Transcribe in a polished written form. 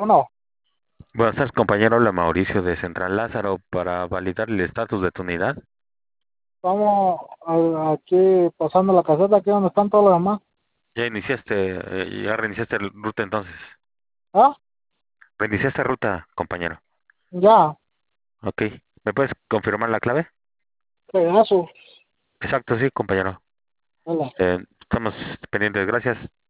Bueno, Buenas tardes, compañero. Habla Mauricio de Central Lázaro para validar el estatus de tu unidad. estamos aquí pasando la caseta, aquí donde están todos los demás. Ya reiniciaste ruta entonces. Ah, Reiniciaste ruta, compañero. ya, Ok. ¿Me puedes confirmar la clave? pedazo. Exacto, sí, compañero. Hola. Estamos pendientes. Gracias.